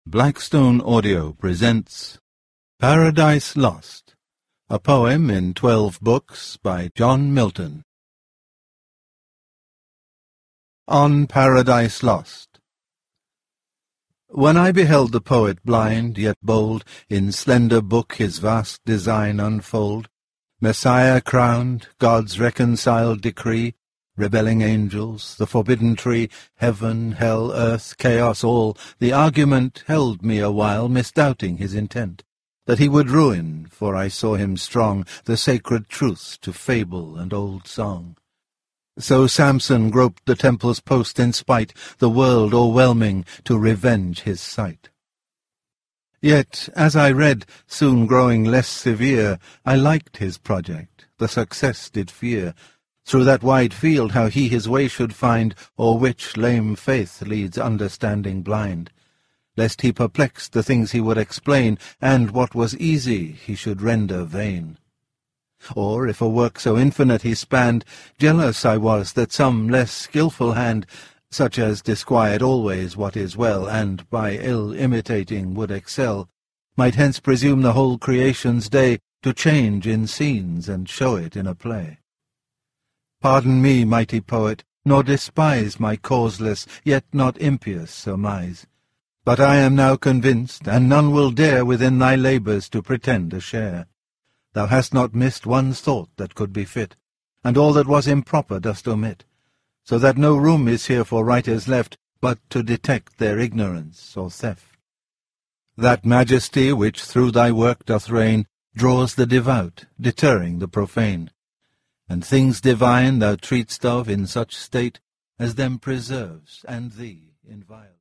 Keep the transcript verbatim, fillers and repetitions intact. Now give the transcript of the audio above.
Blackstone Audio presents Paradise Lost, a poem in twelve books by John Milton. On Paradise Lost. When I beheld the poet blind, yet bold, in slender book his vast design unfold, Messiah crowned, God's reconciled decree, rebelling angels, the forbidden tree, heaven, hell, earth, chaos, all, the argument held me a while, misdoubting his intent, that he would ruin, for I saw him strong, the sacred truths to fable and old song. So Samson groped the temple's post in spite, the world o'erwhelming, to revenge his sight. Yet, as I read, soon growing less severe, I liked his project, the success did fear, through that wide field how he his way should find, o'er which lame faith leads understanding blind, lest he perplexed the things he would explain, and what was easy he should render vain. Or, if a work so infinite he spanned, jealous I was that some less skilful hand, such as disquiet always what is well, and by ill imitating would excel, might hence presume the whole creation's day to change in scenes and show it in a play. Pardon me, mighty poet, nor despise my causeless, yet not impious surmise. But I am now convinced, and none will dare within thy labours to pretend a share. Thou hast not missed one thought that could be fit, and all that was improper dost omit, so that no room is here for writers left, but to detect their ignorance or theft. That majesty which through thy work doth reign draws the devout, deterring the profane. And things divine thou treat'st of in such state as them preserves, and thee inviols.